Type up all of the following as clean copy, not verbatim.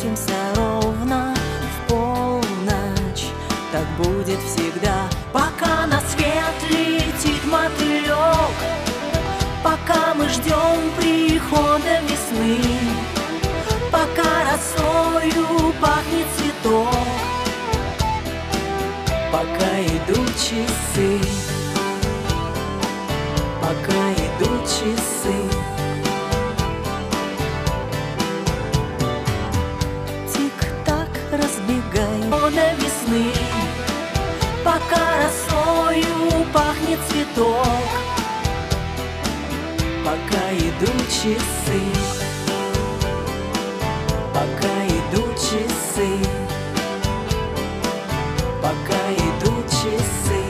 встретимся ровно в полночь. Так будет всегда, пока на свет летит мотылек, пока мы ждем прихода весны, пока росою пахнет цветок, пока идут часы, пока идут часы. Тик-так разбегай до весны, пока росою пахнет цветок, пока идут часы, пока идут часы, пока идут часы.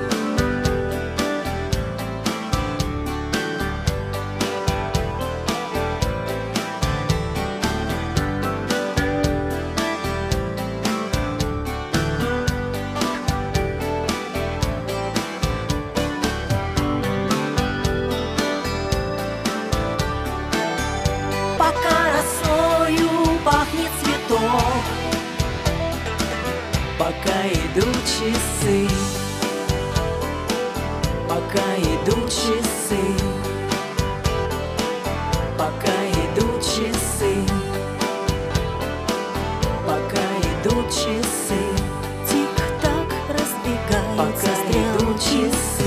Пока росою пахнет цветок, пока идут часы, пока идут часы, пока идут часы, пока идут часы. Тик-так разбегаются стрелки.